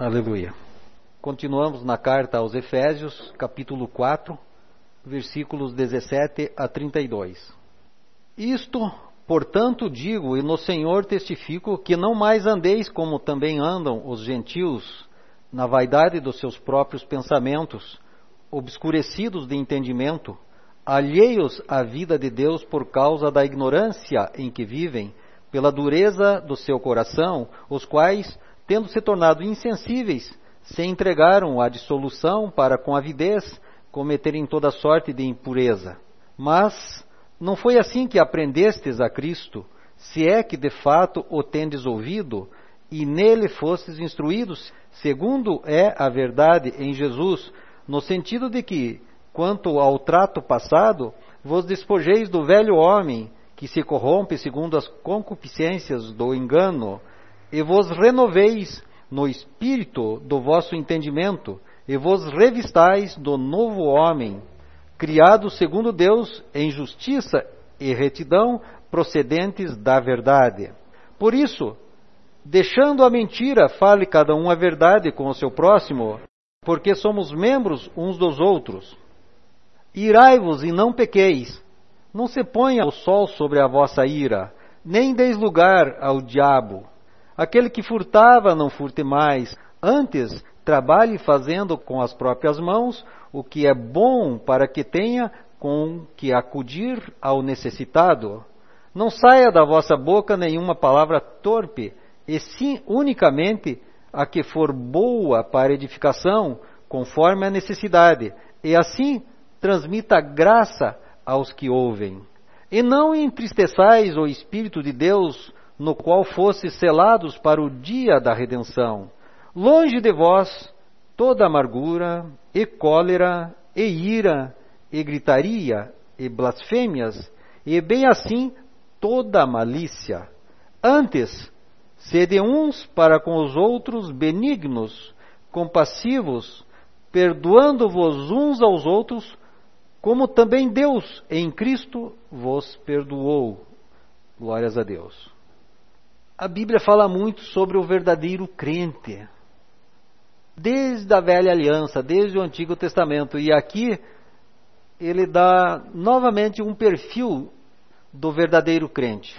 Aleluia. Continuamos na carta aos Efésios, capítulo 4, versículos 17 a 32. Isto, portanto, digo, e no Senhor testifico, que não mais andeis como também andam os gentios, na vaidade dos seus próprios pensamentos, obscurecidos de entendimento, alheios à vida de Deus por causa da ignorância em que vivem, pela dureza do seu coração, os quais, tendo se tornado insensíveis, se entregaram à dissolução para com avidez cometerem toda sorte de impureza. Mas não foi assim que aprendestes a Cristo, se é que de fato o tendes ouvido, e nele fostes instruídos, segundo é a verdade em Jesus, no sentido de que, quanto ao trato passado, vos despojeis do velho homem, que se corrompe segundo as concupiscências do engano, e vos renoveis no espírito do vosso entendimento, e vos revistais do novo homem, criado segundo Deus em justiça e retidão, procedentes da verdade. Por isso, deixando a mentira, fale cada um a verdade com o seu próximo, porque somos membros uns dos outros. Irai-vos e não pequeis. Não se ponha o sol sobre a vossa ira, nem deis lugar ao diabo. Aquele que furtava, não furte mais. Antes, trabalhe fazendo com as próprias mãos o que é bom para que tenha com que acudir ao necessitado. Não saia da vossa boca nenhuma palavra torpe, e sim unicamente a que for boa para edificação, conforme a necessidade, e assim transmita graça aos que ouvem. E não entristeçais o Espírito de Deus, no qual fostes selados para o dia da redenção. Longe de vós toda amargura, e cólera, e ira, e gritaria, e blasfêmias, e bem assim toda malícia. Antes, sede uns para com os outros benignos, compassivos, perdoando-vos uns aos outros, como também Deus em Cristo vos perdoou. Glórias a Deus. A Bíblia fala muito sobre o verdadeiro crente, desde a velha aliança, desde o Antigo Testamento, e aqui ele dá novamente um perfil do verdadeiro crente.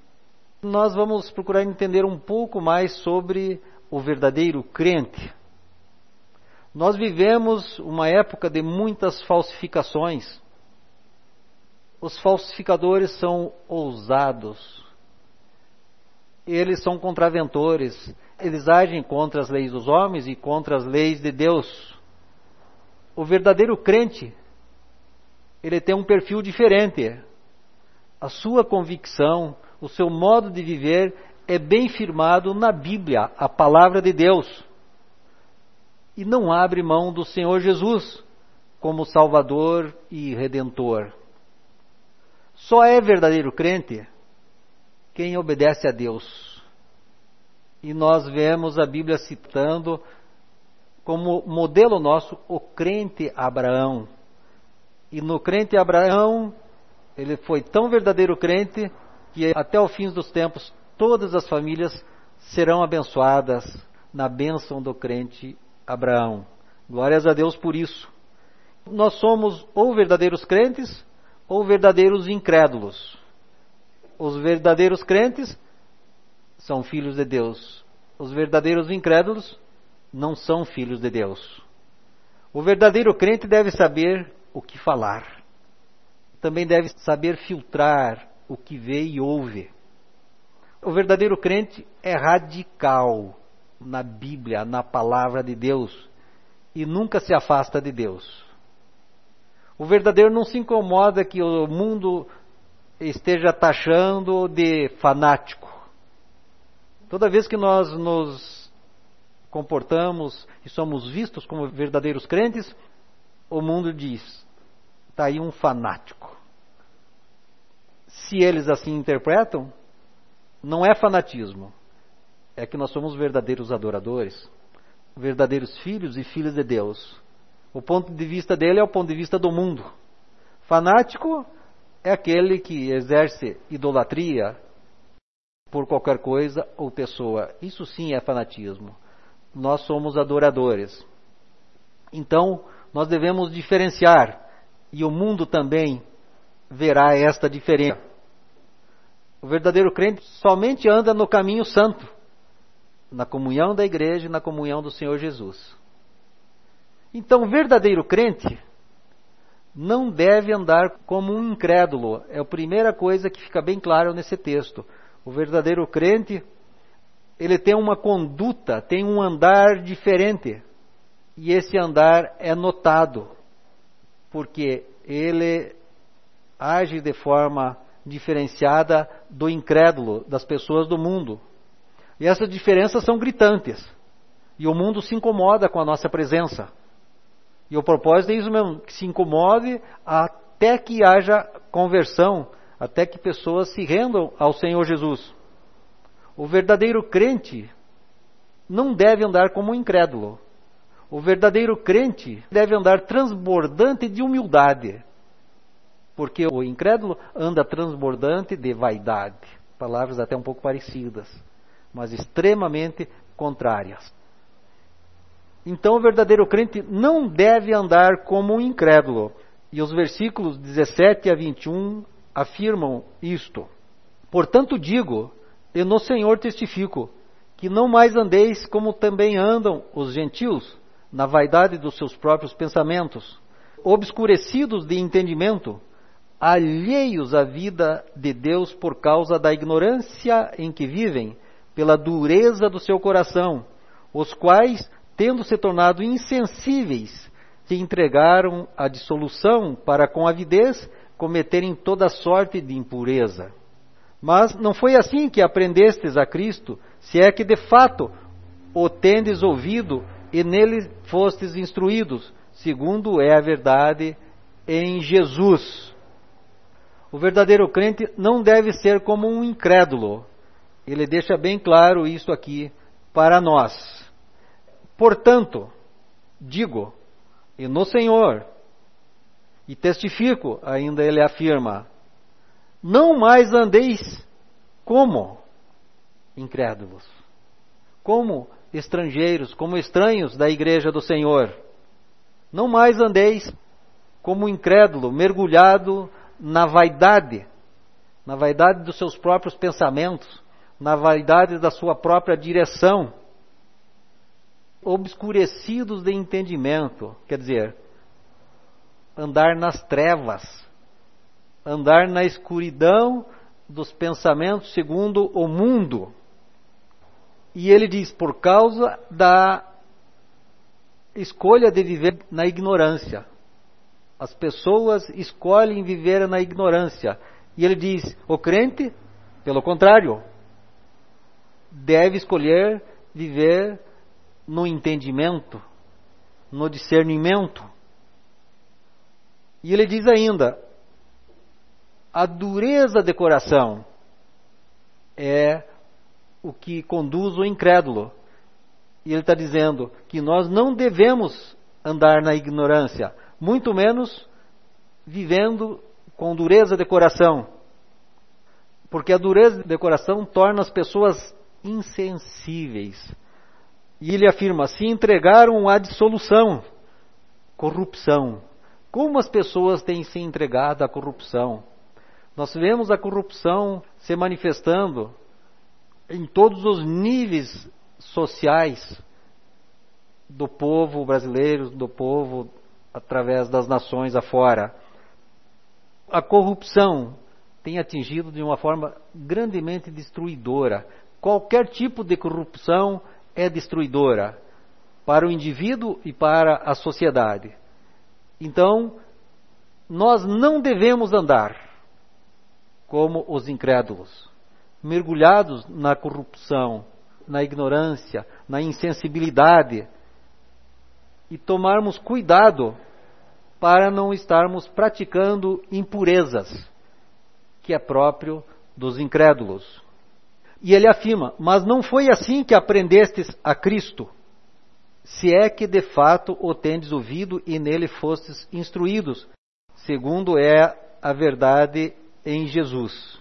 Nós vamos procurar entender um pouco mais sobre o verdadeiro crente. Nós vivemos uma época de muitas falsificações. Os falsificadores são ousados. Eles são contraventores. Eles agem contra as leis dos homens e contra as leis de Deus. O verdadeiro crente, ele tem um perfil diferente. A sua convicção, o seu modo de viver é bem firmado na Bíblia, a palavra de Deus. E não abre mão do Senhor Jesus como Salvador e Redentor. Só é verdadeiro crente quem obedece a Deus. E nós vemos a Bíblia citando como modelo nosso o crente Abraão. E no crente Abraão, ele foi tão verdadeiro crente que até o fim dos tempos todas as famílias serão abençoadas na bênção do crente Abraão. Glórias a Deus por isso. Nós somos ou verdadeiros crentes ou verdadeiros incrédulos. Os verdadeiros crentes são filhos de Deus. Os verdadeiros incrédulos não são filhos de Deus. O verdadeiro crente deve saber o que falar. Também deve saber filtrar o que vê e ouve. O verdadeiro crente é radical na Bíblia, na palavra de Deus, e nunca se afasta de Deus. O verdadeiro não se incomoda que o mundo esteja taxando de fanático. Toda vez que nós nos comportamos e somos vistos como verdadeiros crentes, o mundo diz: está aí um fanático. Se eles assim interpretam, não é fanatismo. É que nós somos verdadeiros adoradores, verdadeiros filhos e filhas de Deus. O ponto de vista dele é o ponto de vista do mundo. Fanático é aquele que exerce idolatria por qualquer coisa ou pessoa. Isso sim é fanatismo. nós somos adoradores. Então, nós devemos diferenciar, e o mundo também verá esta diferença. O verdadeiro crente somente anda no caminho santo, na comunhão da igreja e na comunhão do Senhor Jesus. Então, o verdadeiro crente não deve andar como um incrédulo. É a primeira coisa que fica bem claro nesse texto. O verdadeiro crente, ele tem uma conduta, tem um andar diferente. E esse andar é notado, porque ele age de forma diferenciada do incrédulo, das pessoas do mundo. E essas diferenças são gritantes. E o mundo se incomoda com a nossa presença. E o propósito é isso mesmo, que se incomode até que haja conversão, até que pessoas se rendam ao Senhor Jesus. O verdadeiro crente não deve andar como um incrédulo. O verdadeiro crente deve andar transbordante de humildade, porque o incrédulo anda transbordante de vaidade. Palavras até um pouco parecidas, mas extremamente contrárias. Então o verdadeiro crente não deve andar como um incrédulo. E os versículos 17 a 21 afirmam isto. Portanto digo, e no Senhor testifico, que não mais andeis como também andam os gentios, na vaidade dos seus próprios pensamentos, obscurecidos de entendimento, alheios à vida de Deus por causa da ignorância em que vivem, pela dureza do seu coração, os quais, tendo se tornado insensíveis, se entregaram à dissolução para com avidez cometerem toda sorte de impureza. Mas não foi assim que aprendestes a Cristo, se é que de fato o tendes ouvido e nele fostes instruídos, segundo é a verdade em Jesus. O verdadeiro crente não deve ser como um incrédulo. Ele deixa bem claro isso aqui para nós. Portanto, digo, e no Senhor, e testifico, ainda ele afirma, não mais andeis como incrédulos, como estrangeiros, como estranhos da igreja do Senhor. Não mais andeis como incrédulo, mergulhado na vaidade dos seus próprios pensamentos, na vaidade da sua própria direção, obscurecidos de entendimento, quer dizer, andar nas trevas, andar na escuridão dos pensamentos segundo o mundo. E ele diz, por causa da escolha de viver na ignorância. As pessoas escolhem viver na ignorância. E ele diz, o crente, pelo contrário, deve escolher viver no entendimento, no discernimento. E ele diz ainda, a dureza de coração é o que conduz o incrédulo. E ele está dizendo que nós não devemos andar na ignorância, muito menos vivendo com dureza de coração. Porque a dureza de coração torna as pessoas insensíveis. E ele afirma, se entregaram à dissolução, corrupção. Como as pessoas têm se entregado à corrupção? Nós vemos a corrupção se manifestando em todos os níveis sociais do povo brasileiro, do povo através das nações afora. A corrupção tem atingido de uma forma grandemente destruidora. Qualquer tipo de corrupção é destruidora para o indivíduo e para a sociedade. Então, nós não devemos andar como os incrédulos, mergulhados na corrupção, na ignorância, na insensibilidade, e tomarmos cuidado para não estarmos praticando impurezas, que é próprio dos incrédulos. E ele afirma, mas não foi assim que aprendestes a Cristo, se é que de fato o tendes ouvido e nele fostes instruídos, segundo é a verdade em Jesus.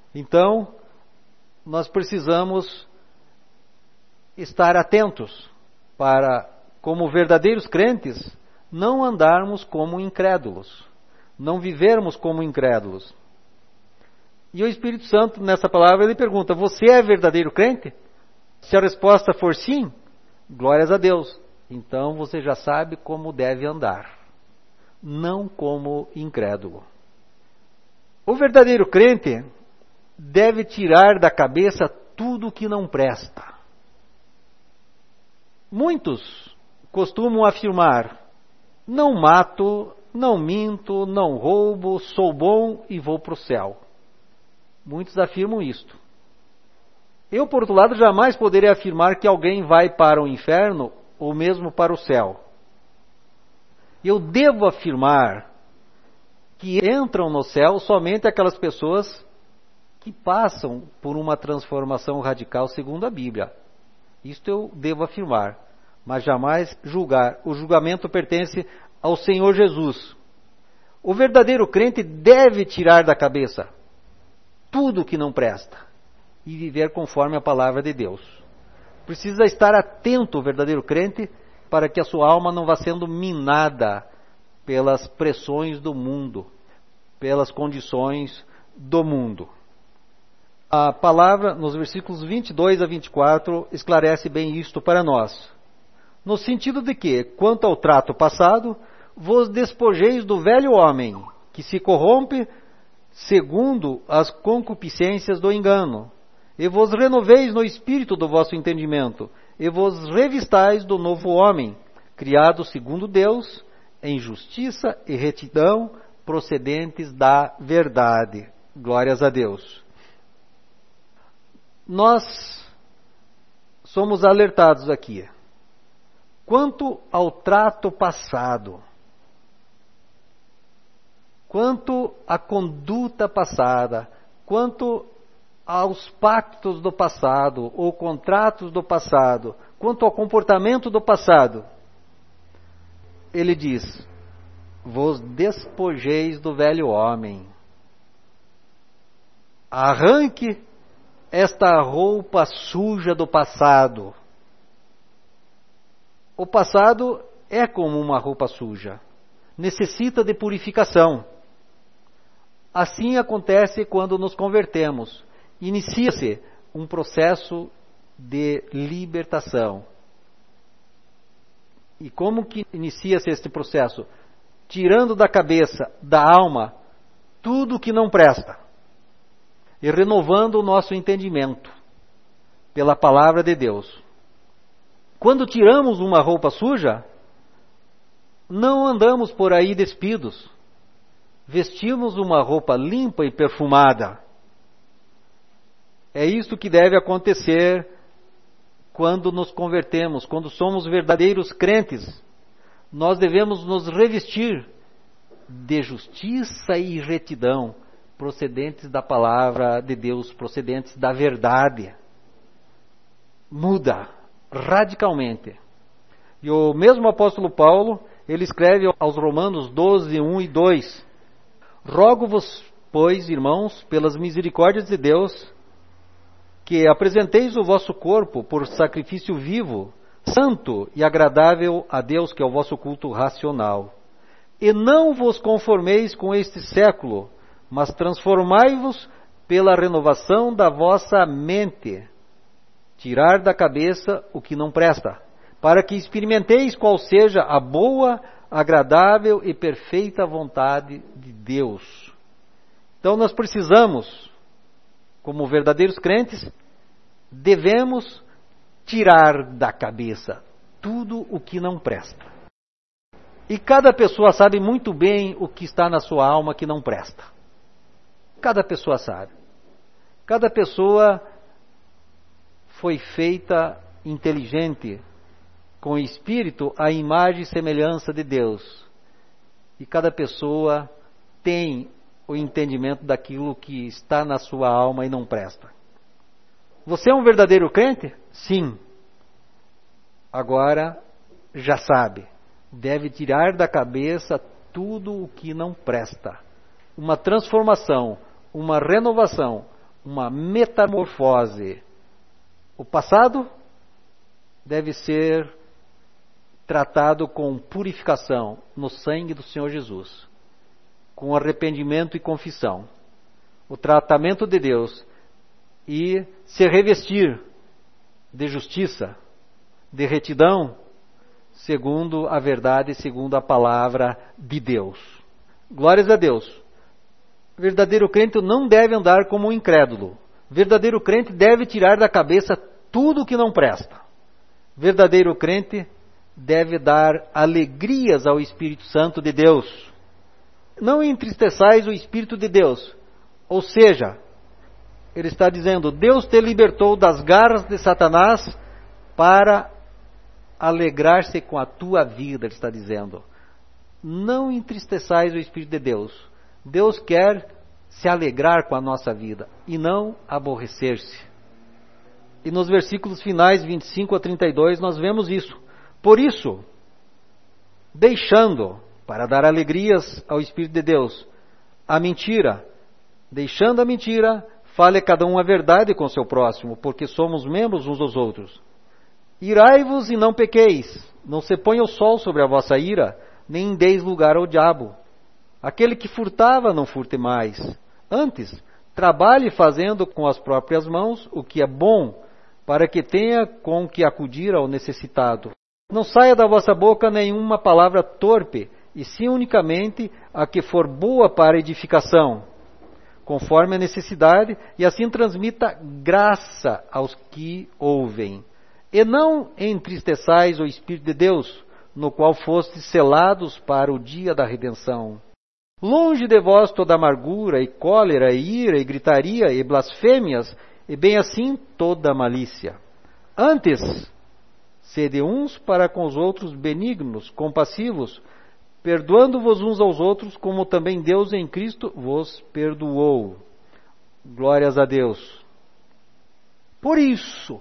Então, nós precisamos estar atentos para, como verdadeiros crentes, não andarmos como incrédulos, não vivermos como incrédulos. E o Espírito Santo, nessa palavra, ele pergunta: você é verdadeiro crente? Se a resposta for sim, glórias a Deus. Então você já sabe como deve andar, não como incrédulo. O verdadeiro crente deve tirar da cabeça tudo que não presta. Muitos costumam afirmar: não mato, não minto, não roubo, sou bom e vou para o céu. Muitos afirmam isto. Eu, por outro lado, jamais poderia afirmar que alguém vai para o inferno ou mesmo para o céu. Eu devo afirmar que entram no céu somente aquelas pessoas que passam por uma transformação radical segundo a Bíblia. Isto eu devo afirmar, mas jamais julgar. O julgamento pertence ao Senhor Jesus. O verdadeiro crente deve tirar da cabeça tudo que não presta e viver conforme a palavra de Deus. Precisa estar atento o verdadeiro crente para que a sua alma não vá sendo minada pelas pressões do mundo, pelas condições do mundo. A palavra, nos versículos 22 a 24, esclarece bem isto para nós. No sentido de que, quanto ao trato passado, vos despojeis do velho homem, que se corrompe segundo as concupiscências do engano, e vos renoveis no espírito do vosso entendimento, e vos revistais do novo homem, criado segundo Deus, em justiça e retidão, procedentes da verdade. Glórias a Deus. Nós somos alertados aqui. Quanto ao trato passado, quanto à conduta passada, quanto aos pactos do passado ou contratos do passado, quanto ao comportamento do passado, ele diz: vos despojeis do velho homem. Arranque esta roupa suja do passado. O passado é como uma roupa suja, necessita de purificação. Assim acontece quando nos convertemos. Inicia-se um processo de libertação. E como que inicia-se este processo? Tirando da cabeça, da alma, tudo que não presta. E renovando o nosso entendimento pela palavra de Deus. Quando tiramos uma roupa suja, não andamos por aí despidos. Vestimos uma roupa limpa e perfumada. É isso que deve acontecer quando nos convertemos, quando somos verdadeiros crentes. Nós devemos nos revestir de justiça e retidão, procedentes da palavra de Deus, procedentes da verdade. Muda radicalmente. E o mesmo apóstolo Paulo, ele escreve aos Romanos 12, 1 e 2: Rogo-vos, pois, irmãos, pelas misericórdias de Deus, que apresenteis o vosso corpo por sacrifício vivo, santo e agradável a Deus, que é o vosso culto racional. E não vos conformeis com este século, mas transformai-vos pela renovação da vossa mente. Tirar da cabeça o que não presta, para que experimenteis qual seja a boa, agradável e perfeita vontade de Deus. Então nós precisamos, como verdadeiros crentes, devemos tirar da cabeça tudo o que não presta. E cada pessoa sabe muito bem o que está na sua alma que não presta. Cada pessoa sabe. Cada pessoa foi feita inteligente, com espírito à imagem e semelhança de Deus. E cada pessoa tem o entendimento daquilo que está na sua alma e não presta. Você é um verdadeiro crente? Sim. Agora já sabe. Deve tirar da cabeça tudo o que não presta. Uma transformação, uma renovação, uma metamorfose. O passado deve ser tratado com purificação no sangue do Senhor Jesus, com arrependimento e confissão, o tratamento de Deus e se revestir de justiça, de retidão, segundo a verdade, segundo a palavra de Deus. Glórias a Deus. Verdadeiro crente não deve andar como um incrédulo. Verdadeiro crente deve tirar da cabeça tudo o que não presta. Verdadeiro crente deve dar alegrias ao Espírito Santo de Deus. Não entristeçais o Espírito de Deus. Ou seja, ele está dizendo, Deus te libertou das garras de Satanás para alegrar-se com a tua vida, ele está dizendo. Não entristeçais o Espírito de Deus. Deus quer se alegrar com a nossa vida e não aborrecer-se. E nos versículos finais 25 a 32 nós vemos isso. Por isso, deixando, para dar alegrias ao Espírito de Deus, a mentira, deixando a mentira, fale cada um a verdade com seu próximo, porque somos membros uns dos outros. Irai-vos e não pequeis, não se ponha o sol sobre a vossa ira, nem deis lugar ao diabo. Aquele que furtava, não furte mais. Antes, trabalhe fazendo com as próprias mãos o que é bom, para que tenha com que acudir ao necessitado. Não saia da vossa boca nenhuma palavra torpe, e sim unicamente a que for boa para edificação, conforme a necessidade, e assim transmita graça aos que ouvem. E não entristeçais o Espírito de Deus, no qual fostes selados para o dia da redenção. Longe de vós toda amargura, e cólera, e ira, e gritaria, e blasfêmias, e bem assim toda malícia. Antes, sede uns para com os outros benignos, compassivos, perdoando-vos uns aos outros, como também Deus em Cristo vos perdoou. Glórias a Deus. Por isso,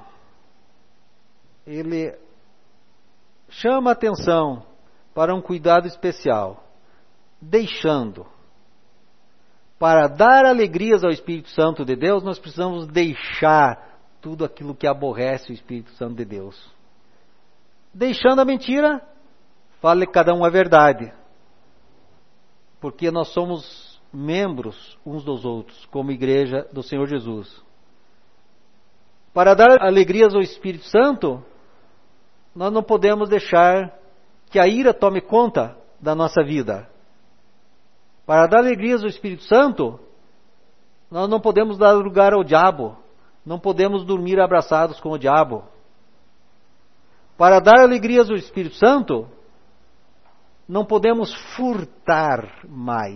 ele chama a atenção para um cuidado especial, deixando. Para dar alegrias ao Espírito Santo de Deus, nós precisamos deixar tudo aquilo que aborrece o Espírito Santo de Deus. Deixando a mentira, fale cada um a verdade. Porque nós somos membros uns dos outros, como igreja do Senhor Jesus. Para dar alegrias ao Espírito Santo, nós não podemos deixar que a ira tome conta da nossa vida. Para dar alegrias ao Espírito Santo, nós não podemos dar lugar ao diabo. Não podemos dormir abraçados com o diabo. Para dar alegrias ao Espírito Santo, não podemos furtar mais.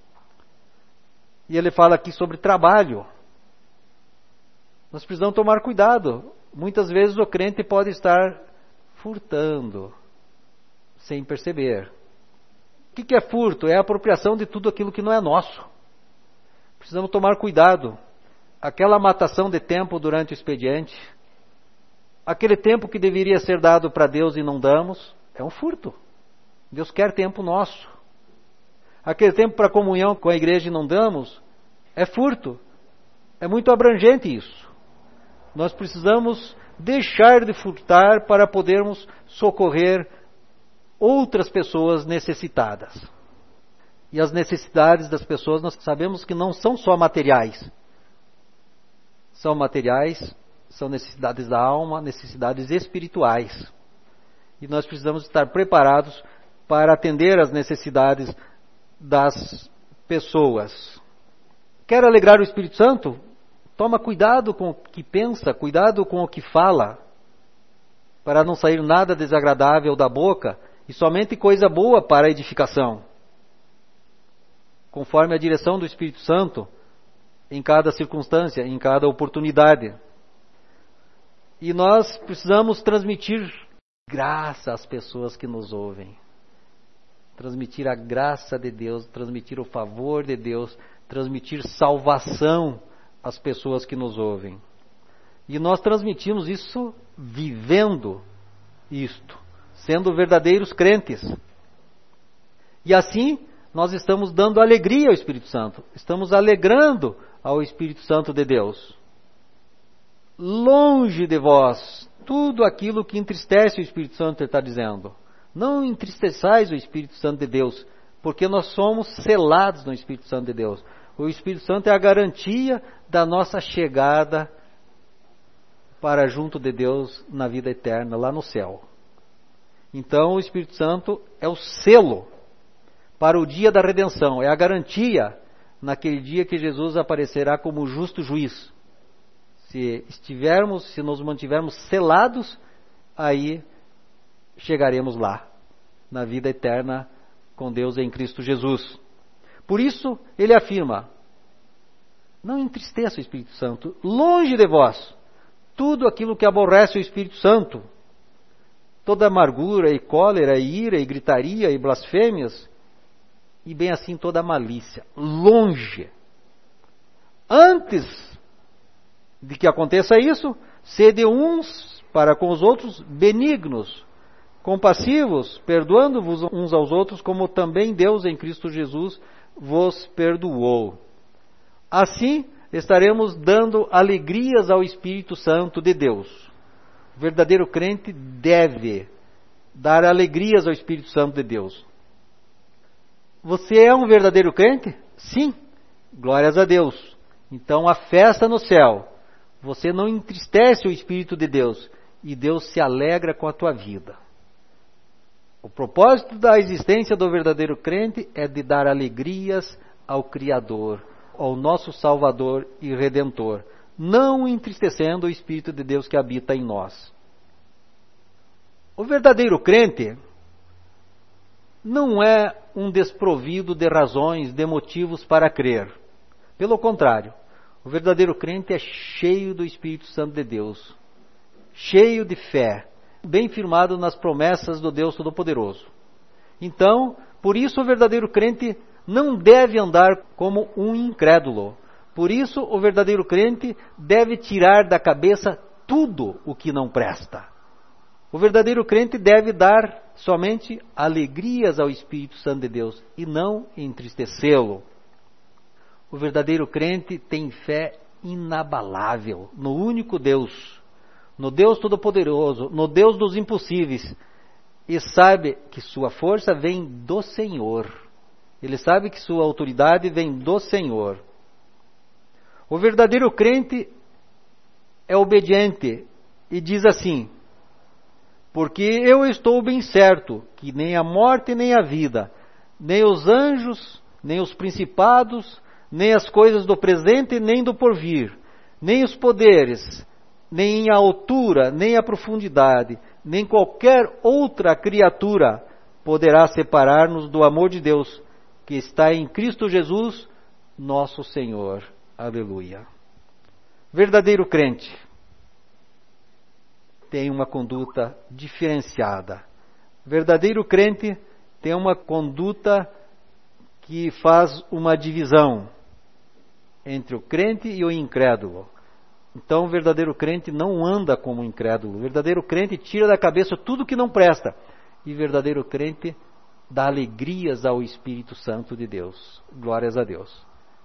E ele fala aqui sobre trabalho. Nós precisamos tomar cuidado. Muitas vezes o crente pode estar furtando, sem perceber. O que é furto? É a apropriação de tudo aquilo que não é nosso. Precisamos tomar cuidado. Aquela matação de tempo durante o expediente, aquele tempo que deveria ser dado para Deus e não damos, é um furto. Deus quer tempo nosso. Aquele tempo para comunhão com a igreja e não damos, é furto. É muito abrangente isso. Nós precisamos deixar de furtar para podermos socorrer outras pessoas necessitadas. E as necessidades das pessoas nós sabemos que não são só materiais. São materiais, são necessidades da alma, necessidades espirituais. E nós precisamos estar preparados para atender às necessidades das pessoas. Quer alegrar o Espírito Santo? Toma cuidado com o que pensa, cuidado com o que fala, para não sair nada desagradável da boca, e somente coisa boa para a edificação, conforme a direção do Espírito Santo, em cada circunstância, em cada oportunidade. E nós precisamos transmitir graça às pessoas que nos ouvem. Transmitir a graça de Deus, transmitir o favor de Deus, transmitir salvação às pessoas que nos ouvem. E nós transmitimos isso vivendo isto, sendo verdadeiros crentes. E assim, nós estamos dando alegria ao Espírito Santo. Estamos alegrando ao Espírito Santo de Deus. Longe de vós, tudo aquilo que entristece o Espírito Santo, ele está dizendo. Não entristeçais o Espírito Santo de Deus, porque nós somos selados no Espírito Santo de Deus. O Espírito Santo é a garantia da nossa chegada para junto de Deus na vida eterna, lá no céu. Então o Espírito Santo é o selo para o dia da redenção, é a garantia naquele dia que Jesus aparecerá como justo juiz. Se nos mantivermos selados, aí chegaremos lá, na vida eterna com Deus em Cristo Jesus. Por isso, ele afirma, não entristeça o Espírito Santo, longe de vós, tudo aquilo que aborrece o Espírito Santo, toda amargura e cólera e ira e gritaria e blasfêmias, e bem assim toda malícia, longe. Antes de que aconteça isso, sede uns para com os outros benignos, compassivos, perdoando-vos uns aos outros, como também Deus em Cristo Jesus vos perdoou. Assim, estaremos dando alegrias ao Espírito Santo de Deus. O verdadeiro crente deve dar alegrias ao Espírito Santo de Deus. Você é um verdadeiro crente? Sim. Glórias a Deus. Então, a festa no céu. Você não entristece o Espírito de Deus e Deus se alegra com a tua vida. O propósito da existência do verdadeiro crente é de dar alegrias ao Criador, ao nosso Salvador e Redentor, não entristecendo o Espírito de Deus que habita em nós. O verdadeiro crente não é um desprovido de razões, de motivos para crer. Pelo contrário, o verdadeiro crente é cheio do Espírito Santo de Deus, cheio de fé, bem firmado nas promessas do Deus Todo-Poderoso. Então, por isso o verdadeiro crente não deve andar como um incrédulo. Por isso o verdadeiro crente deve tirar da cabeça tudo o que não presta. O verdadeiro crente deve dar somente alegrias ao Espírito Santo de Deus e não entristecê-lo. O verdadeiro crente tem fé inabalável no único Deus, no Deus Todo-Poderoso, no Deus dos impossíveis, e sabe que sua força vem do Senhor. Ele sabe que sua autoridade vem do Senhor. O verdadeiro crente é obediente e diz assim: porque eu estou bem certo que nem a morte nem a vida, nem os anjos, nem os principados, nem as coisas do presente nem do porvir, nem os poderes, nem a altura, nem a profundidade, nem qualquer outra criatura poderá separar-nos do amor de Deus, que está em Cristo Jesus, nosso Senhor. Aleluia. Verdadeiro crente tem uma conduta diferenciada. Verdadeiro crente tem uma conduta que faz uma divisão entre o crente e o incrédulo. Então, o verdadeiro crente não anda como incrédulo. O verdadeiro crente tira da cabeça tudo que não presta. E o verdadeiro crente dá alegrias ao Espírito Santo de Deus. Glórias a Deus.